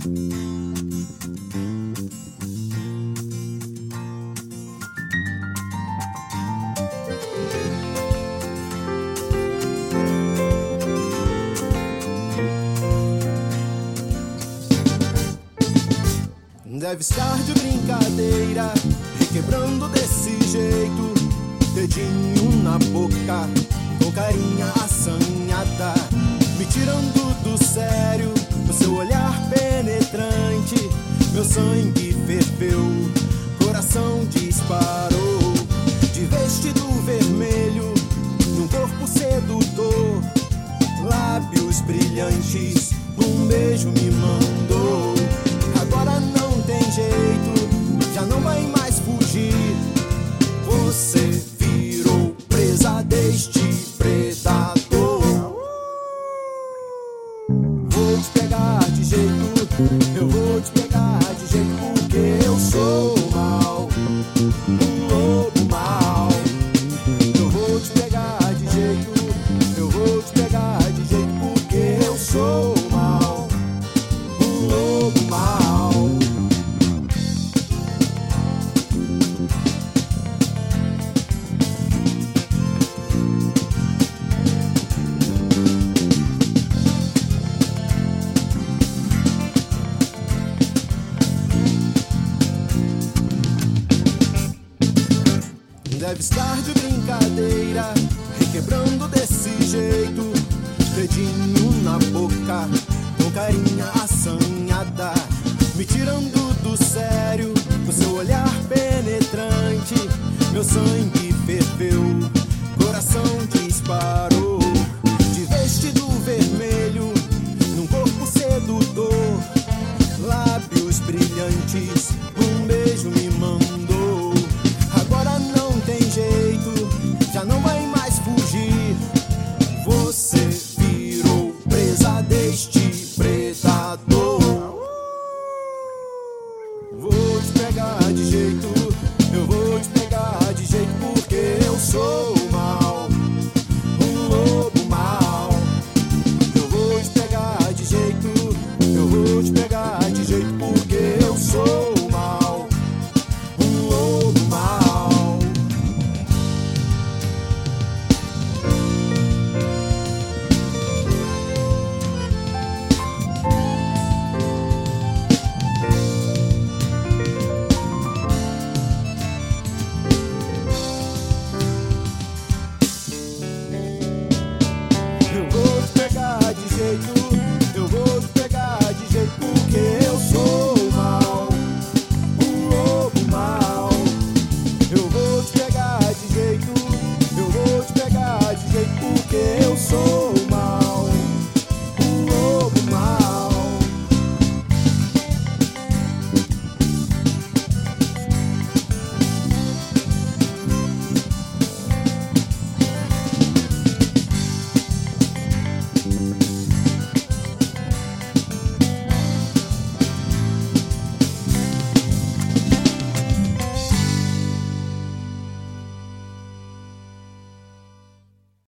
Deve estar de brincadeira, requebrando desse jeito, dedinho na boca, com carinha assanhada, me tirando do sério, o seu olhar penetrante, meu sangue ferveu, coração disparou, de vestido vermelho, num corpo sedutor, lábios brilhantes, um beijo me mandou. Agora não tem jeito, já não vai mais fugir. Você virou presa deste predador. Vou te pegar de jeito, eu vou te pegar de jeito, porque eu sou mau, um lobo mau. Eu vou te pegar de jeito, eu vou te pegar de jeito, porque eu sou mau, um lobo mau. Deve estar de brincadeira, requebrando desse jeito, dedinho na boca, com carinha assanhada,